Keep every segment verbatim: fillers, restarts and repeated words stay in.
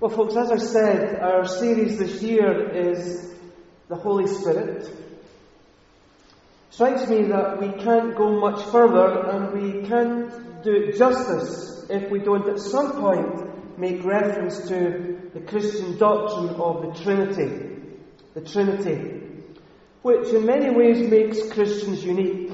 Well, folks, as I said, our series this year is the Holy Spirit. It strikes me that we can't go much further and we can't do it justice if we don't at some point make reference to the Christian doctrine of the Trinity. The Trinity, which in many ways makes Christians unique.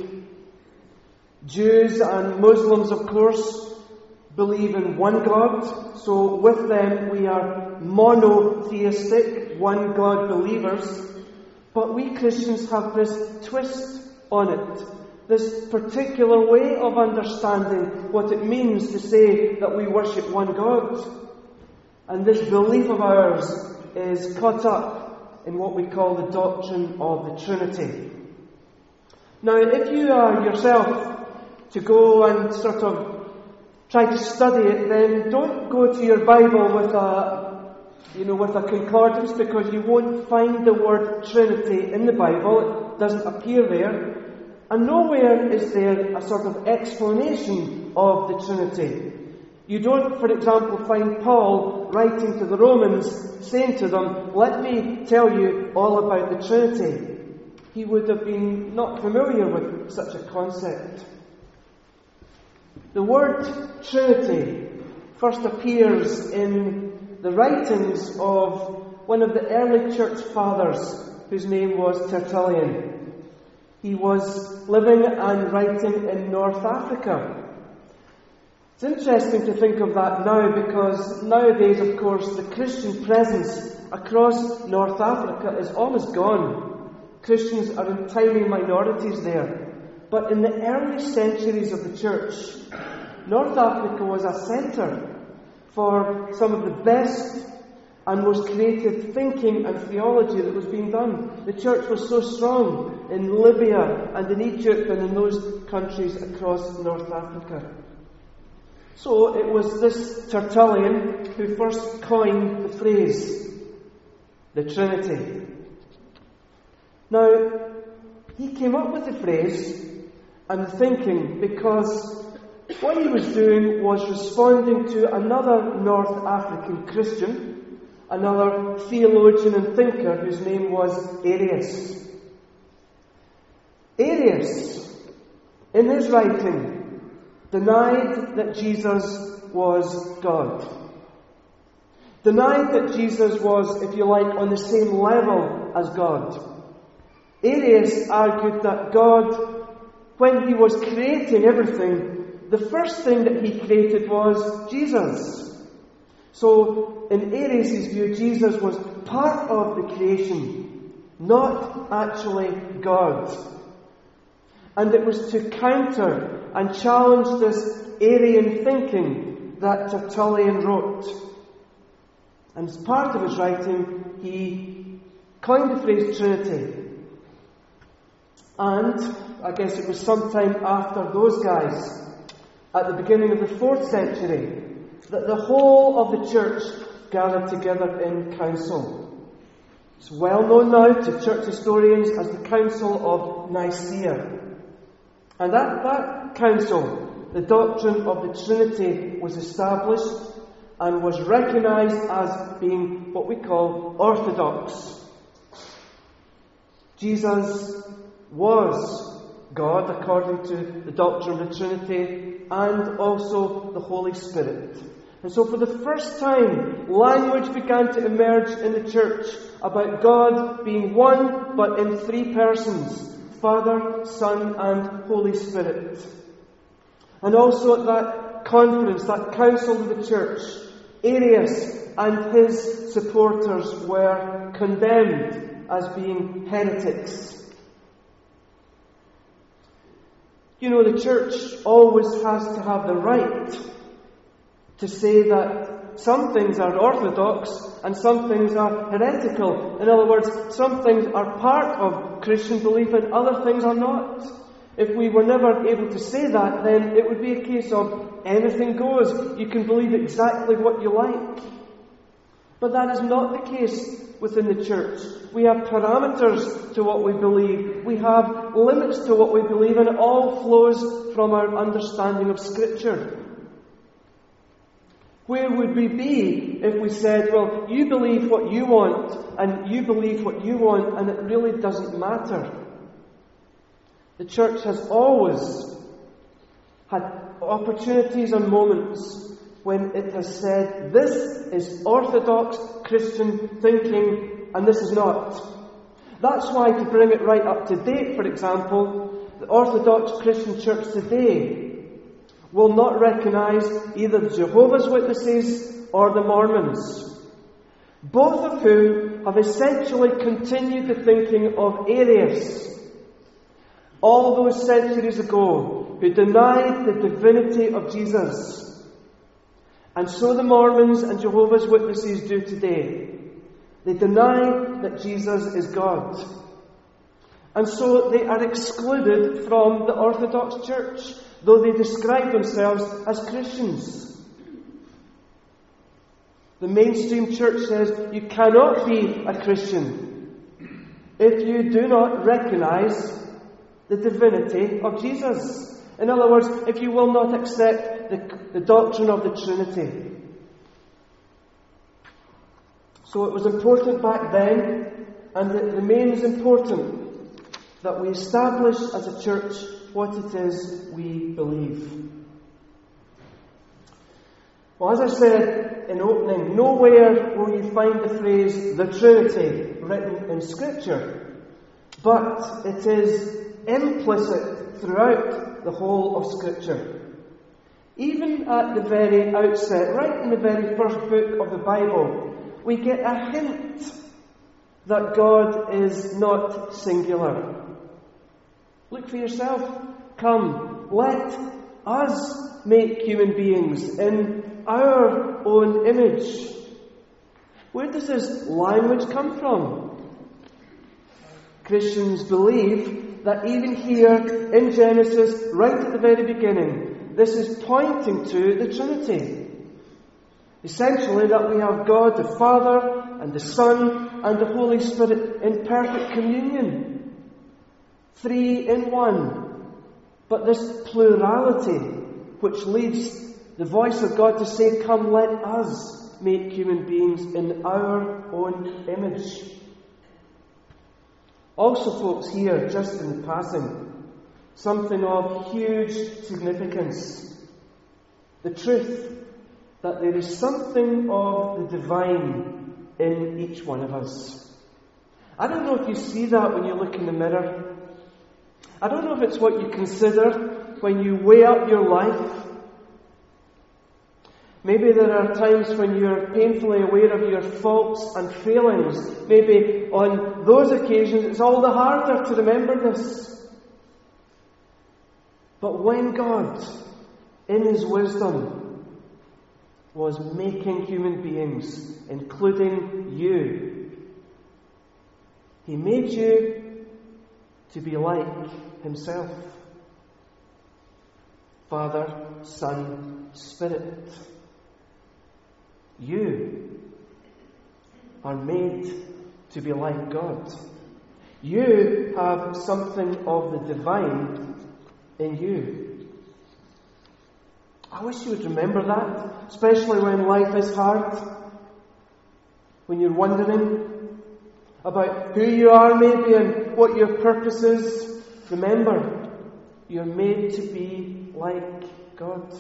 Jews and Muslims, of course, believe in one God, so with them we are monotheistic, one God believers. But we Christians have this twist on it, this particular way of understanding what it means to say that we worship one God. And this belief of ours is caught up in what we call the doctrine of the Trinity. Now, if you are yourself to go and sort of try to study it, then don't go to your Bible with a, you know, with a concordance, because you won't find the word Trinity in the Bible. It doesn't appear there. And nowhere is there a sort of explanation of the Trinity. You don't, for example, find Paul writing to the Romans saying to them, let me tell you all about the Trinity. He would have been not familiar with such a concept. The word Trinity first appears in the writings of one of the early church fathers, whose name was Tertullian. He was living and writing in North Africa. It's interesting to think of that now, because nowadays, of course, the Christian presence across North Africa is almost gone. Christians are in tiny minorities there. But in the early centuries of the church, North Africa was a centre for some of the best and most creative thinking and theology that was being done. The church was so strong in Libya and in Egypt and in those countries across North Africa. So it was this Tertullian who first coined the phrase, the Trinity. Now, he came up with the phrase and the thinking because what he was doing was responding to another North African Christian, another theologian and thinker whose name was Arius. Arius, in his writing, denied that Jesus was God. Denied that Jesus was, if you like, on the same level as God. Arius argued that God, when he was creating everything, the first thing that he created was Jesus. So, in Arius' view, Jesus was part of the creation, not actually God. And it was to counter and challenge this Arian thinking that Tertullian wrote. And as part of his writing, he coined the phrase Trinity. And I guess it was sometime after those guys, at the beginning of the fourth century, that the whole of the church gathered together in council. It's well known now to church historians as the Council of Nicaea. And at that council, the doctrine of the Trinity was established and was recognised as being what we call orthodox. Jesus was God according to the doctrine of the Trinity and also the Holy Spirit. And so for the first time, language began to emerge in the church about God being one but in three persons, Father, Son and Holy Spirit. And also at that conference, that council of the church, Arius and his supporters were condemned as being heretics. You know, the church always has to have the right to say that some things are orthodox and some things are heretical. In other words, some things are part of Christian belief and other things are not. If we were never able to say that, then it would be a case of anything goes. You can believe exactly what you like. But that is not the case within the church. We have parameters to what we believe. We have limits to what we believe, and it all flows from our understanding of Scripture. Where would we be be if we said, well, you believe what you want, and you believe what you want, and it really doesn't matter. The church has always had opportunities and moments when it has said, this is orthodox Christian thinking, and this is not. That's why, to bring it right up to date, for example, the Orthodox Christian Church today will not recognize either the Jehovah's Witnesses or the Mormons, both of whom have essentially continued the thinking of Arius, all those centuries ago, who denied the divinity of Jesus. And so the Mormons and Jehovah's Witnesses do today. They deny that Jesus is God. And so they are excluded from the Orthodox Church, though they describe themselves as Christians. The mainstream church says you cannot be a Christian if you do not recognize the divinity of Jesus. In other words, if you will not accept the, the doctrine of the Trinity. So it was important back then, and it remains important, that we establish as a church what it is we believe. Well, as I said in opening, nowhere will you find the phrase the Trinity written in Scripture, but it is implicit throughout the whole of Scripture. Even at the very outset, right in the very first book of the Bible, we get a hint that God is not singular. Look for yourself. Come, let us make human beings in our own image. Where does this language come from? Christians believe that even here in Genesis, right at the very beginning, this is pointing to the Trinity. Essentially, that we have God the Father and the Son and the Holy Spirit in perfect communion. Three in one. But this plurality, which leads the voice of God to say, come, let us make human beings in our own image. Also, folks, here, just in passing, something of huge significance. The truth that there is something of the divine in each one of us. I don't know if you see that when you look in the mirror. I don't know if it's what you consider when you weigh up your life. Maybe there are times when you're painfully aware of your faults and failings. Maybe on those occasions it's all the harder to remember this. But when God, in His wisdom, was making human beings, including you, He made you to be like Himself. Father, Son, Spirit. You are made to be like God. You have something of the divine in you. I wish you would remember that, especially when life is hard, when you're wondering about who you are maybe and what your purpose is. Remember, you're made to be like God.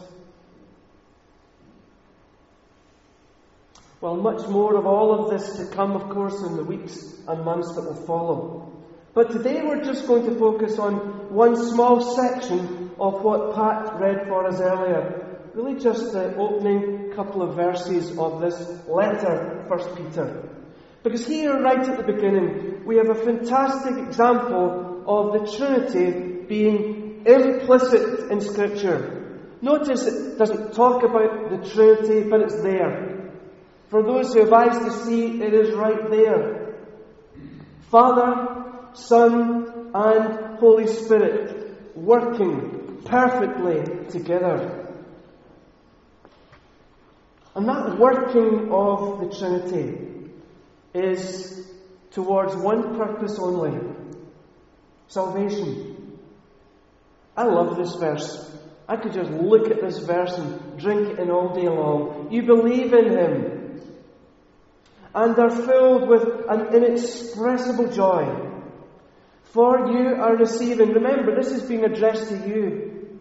Well, much more of all of this to come, of course, in the weeks and months that will follow. But today we're just going to focus on one small section of what Pat read for us earlier. Really just the opening couple of verses of this letter, First Peter. Because here, right at the beginning, we have a fantastic example of the Trinity being implicit in Scripture. Notice it doesn't talk about the Trinity, but it's there. For those who have eyes to see, it is right there. Father, Son, and Holy Spirit working perfectly together. And that working of the Trinity is towards one purpose only: salvation. I love this verse. I could just look at this verse and drink it in all day long. You believe in Him. and are filled with an inexpressible joy. For you are receiving, remember, this is being addressed to you.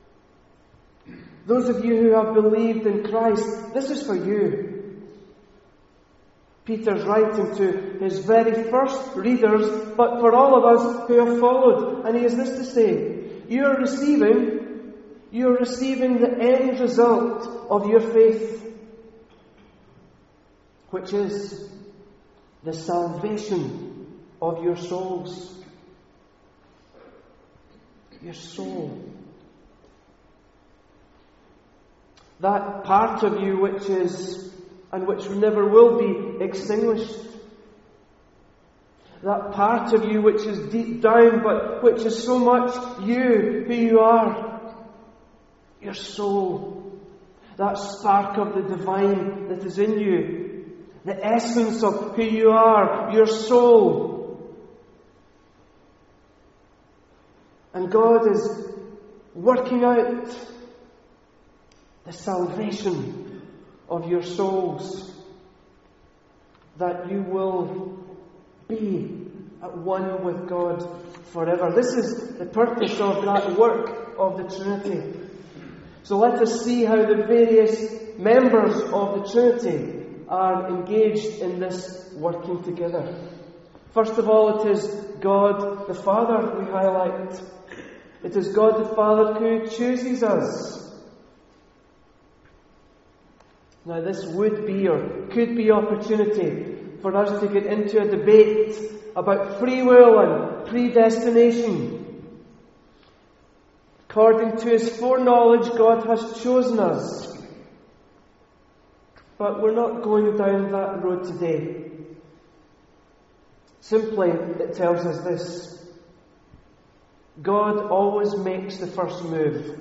Those of you who have believed in Christ, this is for you. Peter's writing to his very first readers, but for all of us who have followed. And he has this to say: you are receiving, you are receiving the end result of your faith, which is the salvation of your souls. Your soul. That part of you which is, and which never will be extinguished. That part of you which is deep down, but which is so much you, who you are. Your soul. That spark of the divine that is in you. The essence of who you are. Your soul. And God is working out the salvation of your souls, that you will be at one with God forever. This is the purpose of that work of the Trinity. So let us see how the various members of the Trinity are engaged in this working together. First of all, it is God the Father we highlight. It is God the Father who chooses us. Now this would be or could be opportunity for us to get into a debate about free will and predestination. According to His foreknowledge, God has chosen us. But we're not going down that road today. Simply, it tells us this: God always makes the first move.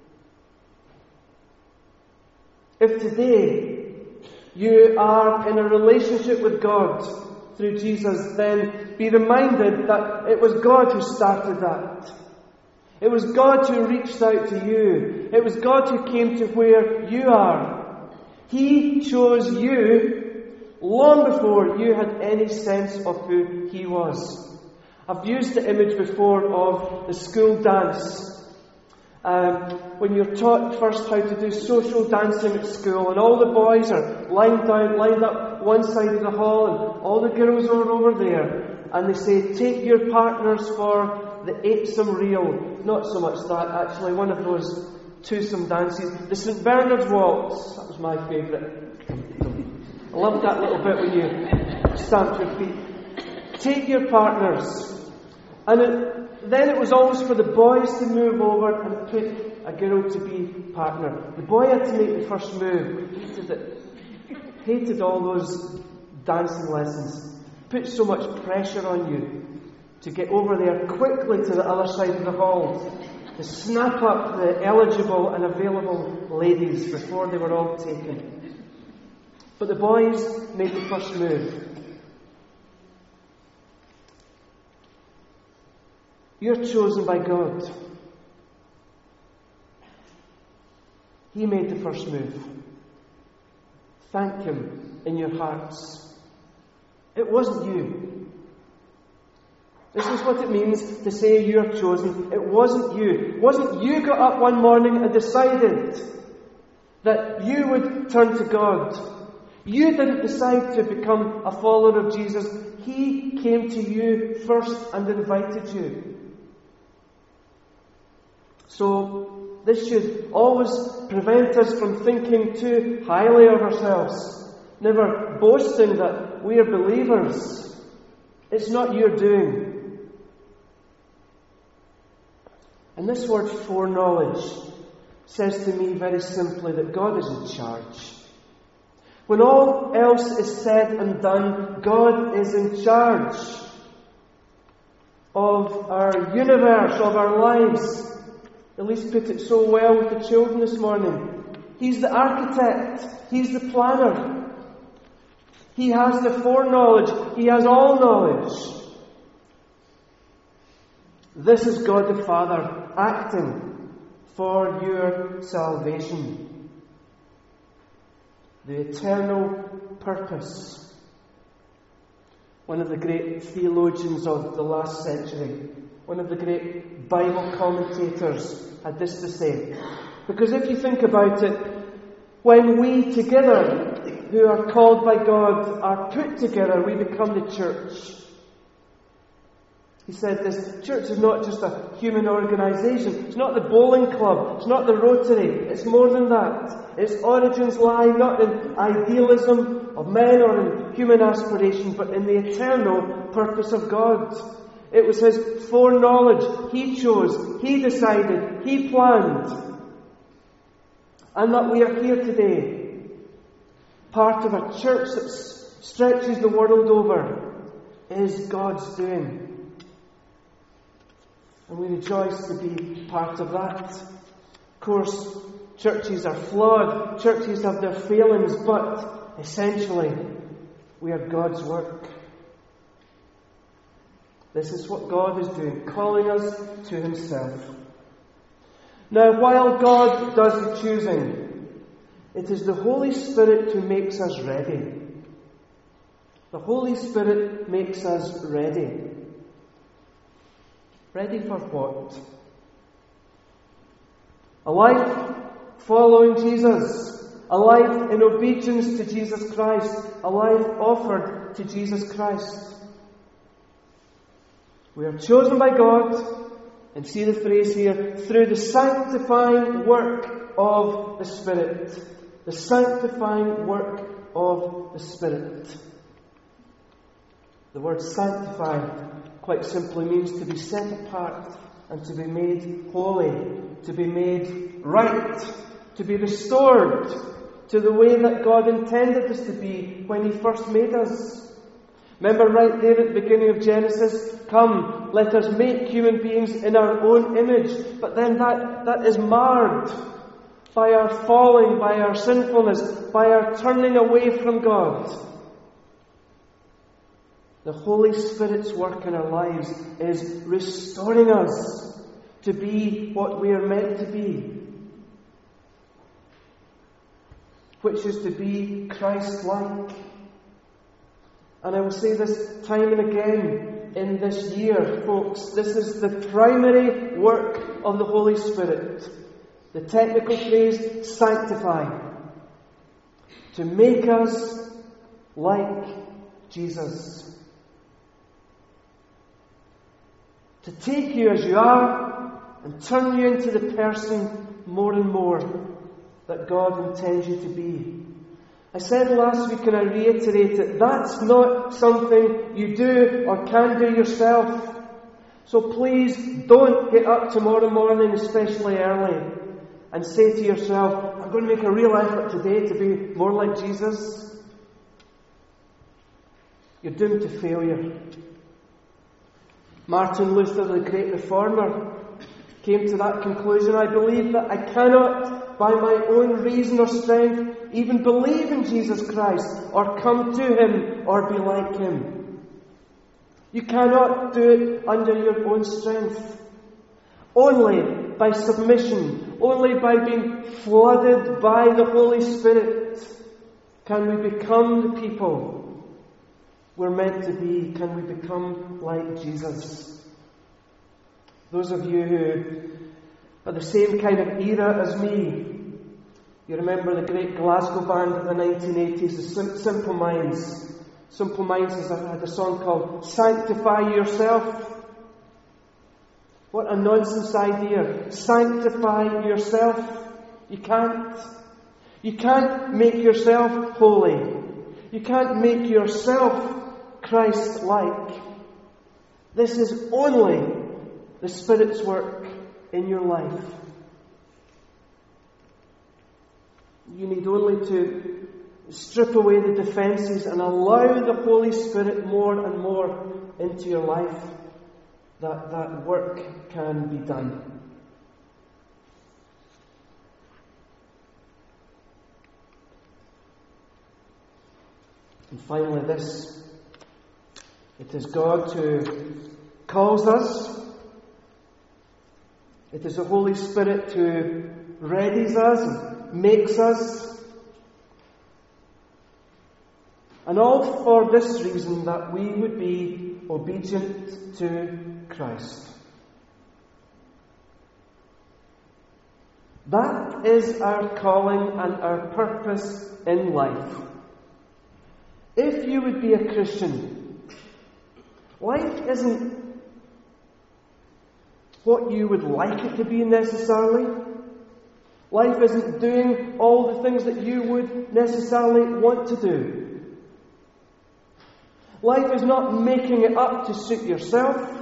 If today you are in a relationship with God through Jesus, then be reminded that it was God who started that. It was God who reached out to you. It was God who came to where you are. He chose you long before you had any sense of who He was. I've used the image before of the school dance. Um, when you're taught first how to do social dancing at school, and all the boys are lined down, lined up one side of the hall, and all the girls are over there, and they say, take your partners for the eightsome reel. Not so much that, actually, one of those twosome dances. The Saint Bernard's Waltz, that was my favourite. I loved that little bit when you stamped your feet. Take your partners. And it, then it was always for the boys to move over and pick a girl to be partner. The boy had to make the first move. Hated it. Hated all those dancing lessons. Put so much pressure on you to get over there quickly to the other side of the hall, to snap up the eligible and available ladies before they were all taken. But the boys made the first move. You're chosen by God. He made the first move. Thank Him in your hearts. It wasn't you. This is what it means to say you're chosen. It wasn't you. It wasn't you got up one morning and decided that you would turn to God. You didn't decide to become a follower of Jesus. He came to you first and invited you. So, this should always prevent us from thinking too highly of ourselves, never boasting that we are believers. It's not your doing. And this word foreknowledge says to me very simply that God is in charge. When all else is said and done, God is in charge of our universe, of our lives. Elise put it so well with the children this morning. He's the architect. He's the planner. He has the foreknowledge. He has all knowledge. This is God the Father acting for your salvation. The eternal purpose one of the great theologians of the last century, one of the great Bible commentators, had this to say. Because if you think about it, when we together, who are called by God, are put together, we become the church. He said this, church is not just a human organisation. It's not the bowling club. It's not the Rotary. It's more than that. Its origins lie not in idealism of men or in human aspiration, but in the eternal purpose of God. It was His foreknowledge. He chose. He decided. He planned. And that we are here today, part of a church that stretches the world over, is God's doing. And we rejoice to be part of that. Of course, churches are flawed, churches have their failings, but essentially, we are God's work. This is what God is doing, calling us to Himself. Now, while God does the choosing, it is the Holy Spirit who makes us ready. The Holy Spirit makes us ready. Ready for what? A life following Jesus. A life in obedience to Jesus Christ. A life offered to Jesus Christ. We are chosen by God, and see the phrase here, through the sanctifying work of the Spirit. The sanctifying work of the Spirit. The word sanctify quite simply means to be set apart and to be made holy, to be made right, to be restored to the way that God intended us to be when He first made us. Remember right there at the beginning of Genesis, come, let us make human beings in our own image. But then that, that is marred by our falling, by our sinfulness, by our turning away from God. The Holy Spirit's work in our lives is restoring us to be what we are meant to be, which is to be Christ-like. And I will say this time and again in this year, folks, this is the primary work of the Holy Spirit. The technical phrase, sanctify. To make us like Jesus. To take you as you are and turn you into the person more and more that God intends you to be. I said last week and I reiterate it, that's not something you do or can do yourself. So please don't get up tomorrow morning, especially early, and say to yourself, I'm going to make a real effort today to be more like Jesus. You're doomed to failure. Martin Luther, the great reformer, came to that conclusion. I believe that I cannot, by my own reason or strength, even believe in Jesus Christ, or come to Him, or be like Him. You cannot do it under your own strength. Only by submission, only by being flooded by the Holy Spirit, can we become the people we're meant to be. Can we become like Jesus? Those of you who are the same kind of era as me, you remember the great Glasgow band of the nineteen eighties, the Sim- Simple Minds. Simple Minds had a song called Sanctify Yourself. What a nonsense idea. Sanctify yourself. You can't. You can't make yourself holy. You can't make yourself Christ-like. This is only the Spirit's work in your life. You need only to strip away the defences and allow the Holy Spirit more and more into your life, that that work can be done. And finally this, it is God who calls us. It is the Holy Spirit who readies us and makes us. And all for this reason, that we would be obedient to Christ. That is our calling and our purpose in life. If you would be a Christian, life isn't what you would like it to be necessarily. Life isn't doing all the things that you would necessarily want to do. Life is not making it up to suit yourself.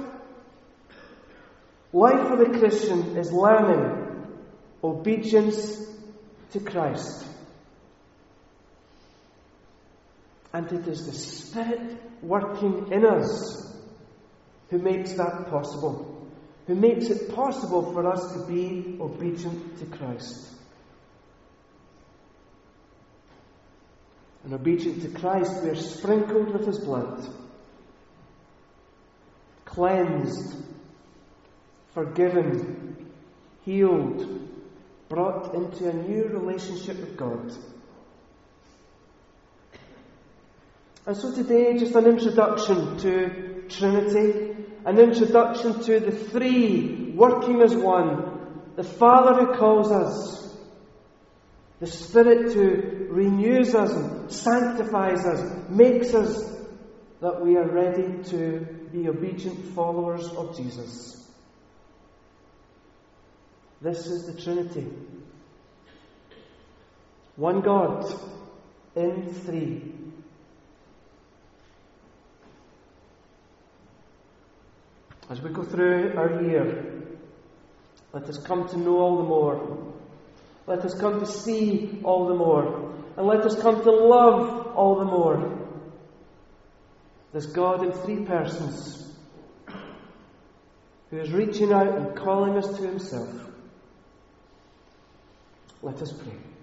Life for the Christian is learning obedience to Christ. And it is the Spirit working in us who makes that possible, who makes it possible for us to be obedient to Christ. And obedient to Christ, we are sprinkled with His blood, cleansed, forgiven, healed, brought into a new relationship with God. And so today, just an introduction to Trinity, an introduction to the three working as one, the Father who calls us, the Spirit who renews us and sanctifies us, makes us that we are ready to be obedient followers of Jesus. This is the Trinity. One God in three. As we go through our year, let us come to know all the more. Let us come to see all the more. And let us come to love all the more. This God in three persons, who is reaching out and calling us to Himself. Let us pray.